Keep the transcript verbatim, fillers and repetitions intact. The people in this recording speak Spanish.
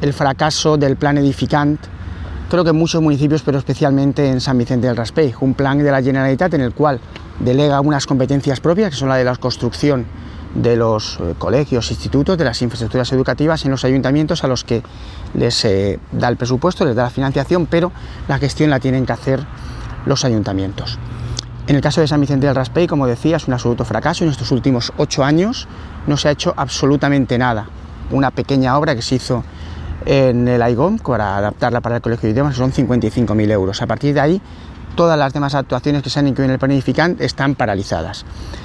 el fracaso del plan Edificant, creo que en muchos municipios, pero especialmente en San Vicente del Raspeig, un plan de la Generalitat en el cual delega unas competencias propias, que son la de la construcción de los eh, colegios, institutos, de las infraestructuras educativas en los ayuntamientos, a los que les eh, da el presupuesto, les da la financiación, pero la gestión la tienen que hacer los ayuntamientos. En el caso de San Vicente del Raspeig, como decía, es un absoluto fracaso. En estos últimos ocho años no se ha hecho absolutamente nada. Una pequeña obra que se hizo en el Aigón para adaptarla para el colegio de idiomas son cincuenta y cinco mil euros. A partir de ahí, todas las demás actuaciones que se han incluido en el plan Edificant están paralizadas.